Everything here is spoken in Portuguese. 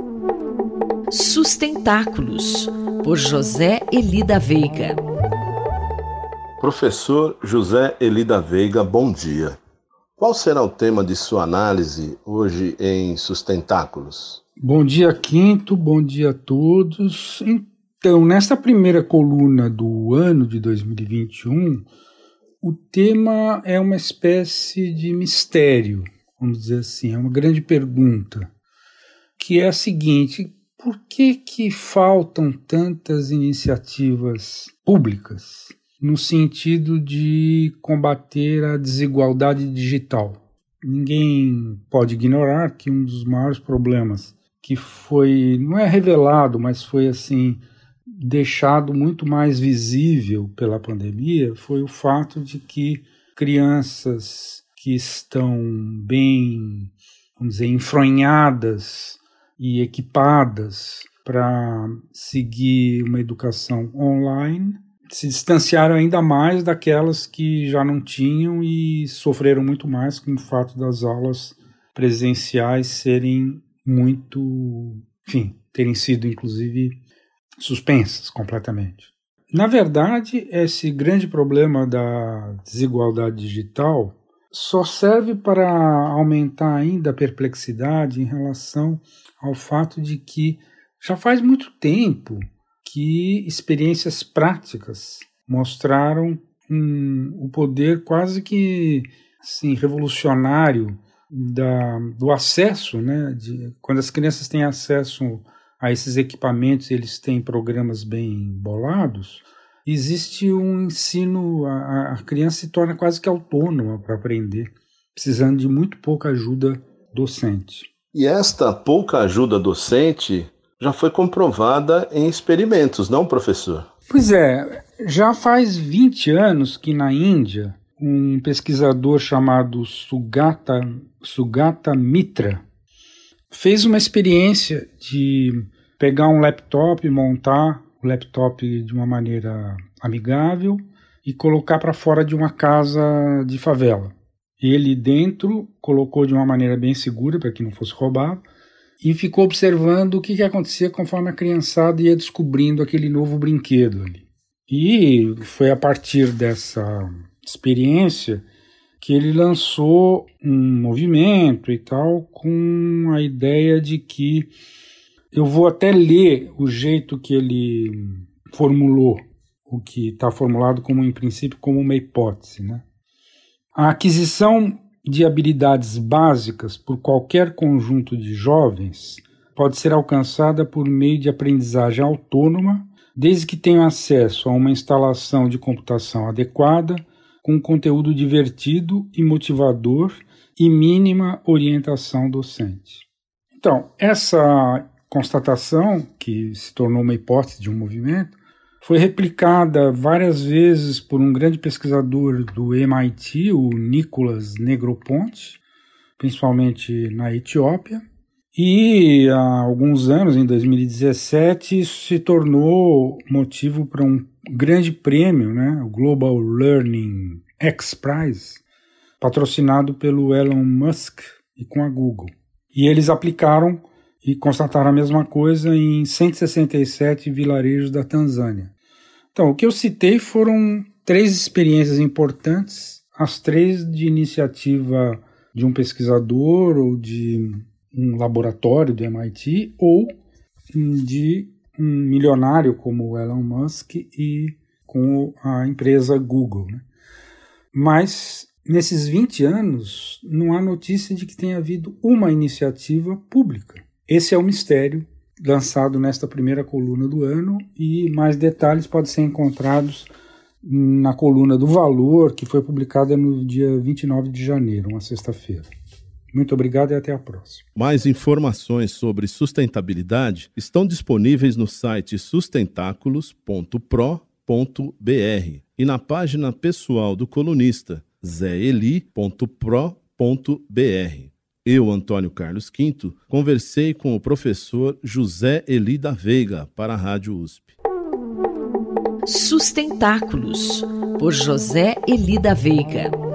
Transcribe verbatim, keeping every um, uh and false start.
Sustentáculos, por José Eli da Veiga. Professor José Eli da Veiga, bom dia. Qual será o tema de sua análise hoje em Sustentáculos? Bom dia, Quinto, bom dia a todos. Então, nesta primeira coluna do ano de dois mil e vinte e um, o tema é uma espécie de mistério, vamos dizer assim, é uma grande pergunta, que é a seguinte: por que que faltam tantas iniciativas públicas no sentido de combater a desigualdade digital? Ninguém pode ignorar que um dos maiores problemas que foi, não é revelado, mas foi assim, deixado muito mais visível pela pandemia, foi o fato de que crianças que estão bem, vamos dizer, enfronhadas e equipadas para seguir uma educação online se distanciaram ainda mais daquelas que já não tinham e sofreram muito mais com o fato das aulas presenciais serem muito, enfim, terem sido inclusive suspensas completamente. Na verdade, esse grande problema da desigualdade digital só serve para aumentar ainda a perplexidade em relação ao fato de que já faz muito tempo que experiências práticas mostraram um, o poder quase que assim, revolucionário da, do acesso, né, de, quando as crianças têm acesso a esses equipamentos, eles têm programas bem bolados, existe um ensino, a, a criança se torna quase que autônoma para aprender, precisando de muito pouca ajuda docente. E esta pouca ajuda docente já foi comprovada em experimentos, não, professor? Pois é, já faz vinte anos que na Índia, um pesquisador chamado Sugata, Sugata Mitra fez uma experiência de pegar um laptop, montar o laptop de uma maneira amigável e colocar para fora de uma casa de favela. Ele dentro colocou de uma maneira bem segura para que não fosse roubado e ficou observando o que, que acontecia conforme a criançada ia descobrindo aquele novo brinquedo ali. E foi a partir dessa experiência que ele lançou um movimento e tal com a ideia de que, eu vou até ler o jeito que ele formulou, o que está formulado como, em princípio, como uma hipótese, né? A aquisição de habilidades básicas por qualquer conjunto de jovens pode ser alcançada por meio de aprendizagem autônoma, desde que tenham acesso a uma instalação de computação adequada, com conteúdo divertido e motivador e mínima orientação docente. Então, essa constatação, que se tornou uma hipótese de um movimento, foi replicada várias vezes por um grande pesquisador do M I T, o Nicholas Negroponte, principalmente na Etiópia. E há alguns anos, em dois mil e dezessete, isso se tornou motivo para um grande prêmio, né, o Global Learning X Prize, patrocinado pelo Elon Musk e com a Google. E eles aplicaram e constataram a mesma coisa em cento e sessenta e sete vilarejos da Tanzânia. Então, o que eu citei foram três experiências importantes, as três de iniciativa de um pesquisador ou de um laboratório do M I T ou de um milionário como o Elon Musk e com a empresa Google, né? Mas, nesses vinte anos, não há notícia de que tenha havido uma iniciativa pública. Esse é o mistério lançado nesta primeira coluna do ano e mais detalhes podem ser encontrados na coluna do Valor, que foi publicada no dia vinte e nove de janeiro, uma sexta-feira. Muito obrigado e até a próxima. Mais informações sobre sustentabilidade estão disponíveis no site sustentáculos ponto pro ponto br e na página pessoal do colunista zé eli ponto pro ponto br. Eu, Antônio Carlos Quinto, conversei com o professor José Eli da Veiga para a Rádio U S P. Sustentáculos, por José Eli da Veiga.